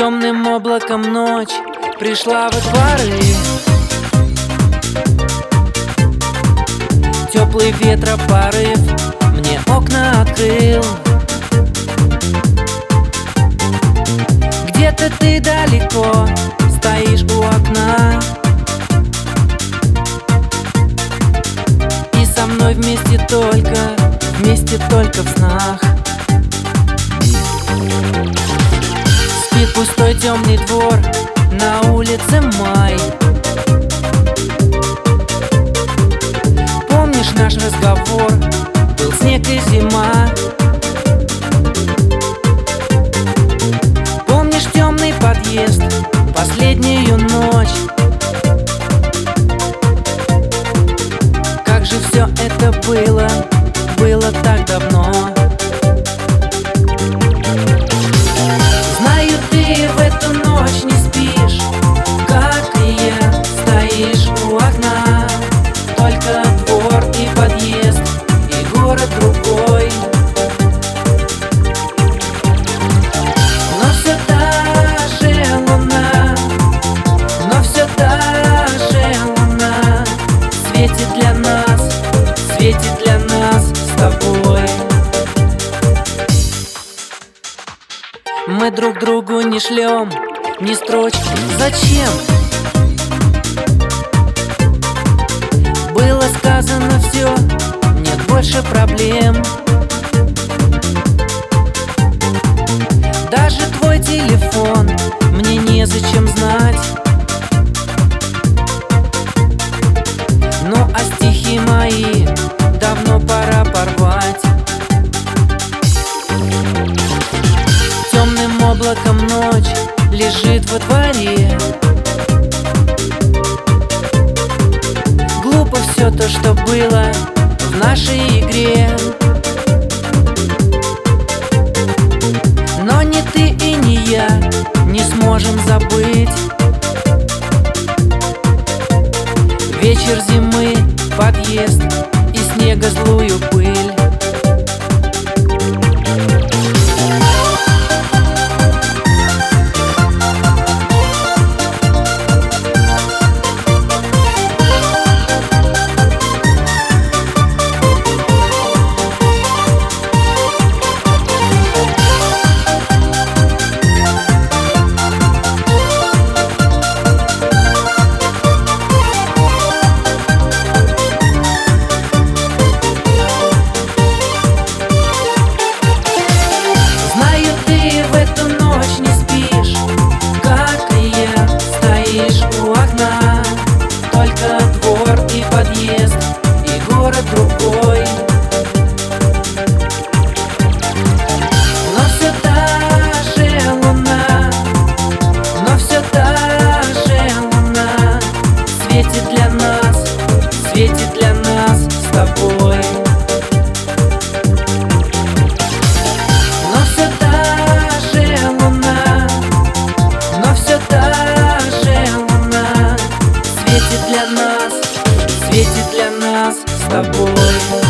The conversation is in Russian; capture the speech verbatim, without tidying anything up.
Темным облаком ночь пришла во дворы. Теплый ветропорыв мне окна открыл. Где-то ты далеко стоишь у окна, и со мной вместе только, вместе только в снах. Спит пустой темный двор, на улице май. Помнишь наш разговор? Был снег и зима. Помнишь темный подъезд, последнюю ночь? Как же все это было, было так давно. Знаю, ты в эту ночь не спишь, как и я, стоишь у окна. Только двор и подъезд, и город другой. Но все та же луна, но все та же луна светит для нас, светит для нас с тобой. Мы друг другу не шлем ни строчки. Зачем? Было сказано все, нет больше проблем. Даже твой телефон мне незачем знать. Ну а стихи мои давно пора порвать. Темным облаком ночь лежит во дворе. Глупо все то, что было в нашей игре. Но ни ты и ни я не сможем забыть вечер зимы, подъезд и снега злую пыль. Подъезд и город другой. Но все та же луна, но все та же луна светит для нас, светит для нас с тобой. Но все та же луна, но все та же луна светит для нас, светит для нас с тобой.